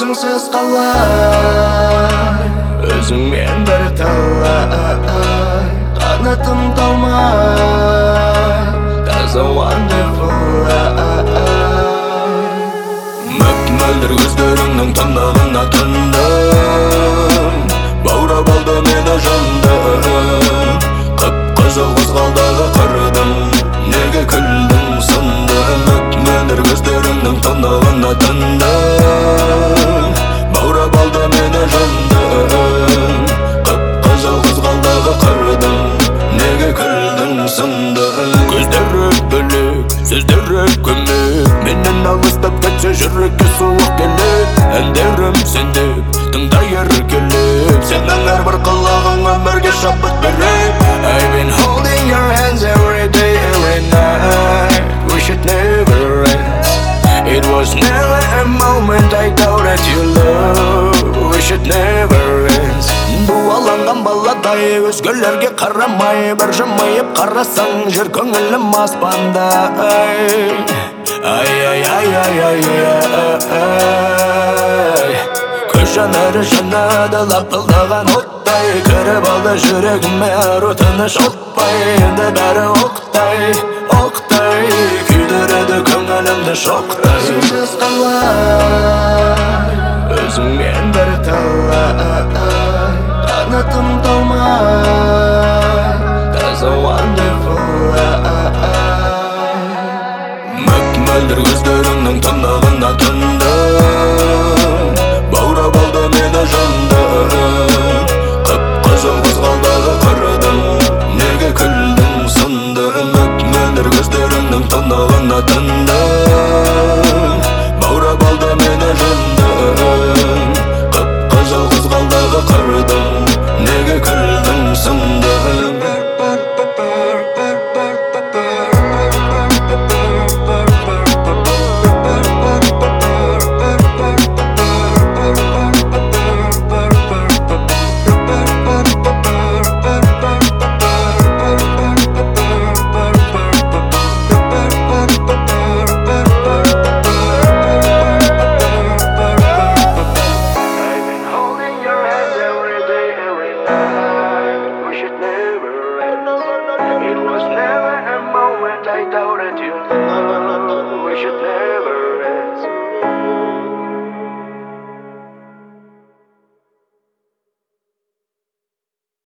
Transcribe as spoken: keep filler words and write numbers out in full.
өзіңсіз қалай, өзіңмен бір талай, қанатым талмай, таза wonderful. Мөп-мөлдір көздеріңнің тұнығына тұндым, баурап алды мені жандым, қып-қызыл қызғалдағы қырдым, неге күлдің сындым. Мөп-мөлдір көздеріңнің тұнығына тұндым, баурап алды мені жандым, қып-қызыл қызғалдағы қырдым, неге күлдің сындым. Көздері бөлек, сөздері көмек, менен алыстап кетсе жүрекке суық келіп, әндерім сендеп, тыңдай еркелеп, сенің әрбір қылығың өмірге шабыт беріп. I've been holding your hands every day, every night. We should never end. It was never a moment I doubted your love. We should never end. Дуаланған баладай өзгелерге қарамай, бір жымиып қарасаң жер көңілім аспанда. Ай, ай, ай, ай, ай, ай. Көз жанары жанады лапылдаған оттай, кіріп алды жүрегіме ару тыныш отпай. Енді бәрі оқтай, оқтай, күйдіреді көңілімді шоқтай. Өзіңсіз қалай, өзіңмен бір талай, қанатым талмай, таза wonderful. Мөп-мөлдір көздеріңнің тұнығына тұнды,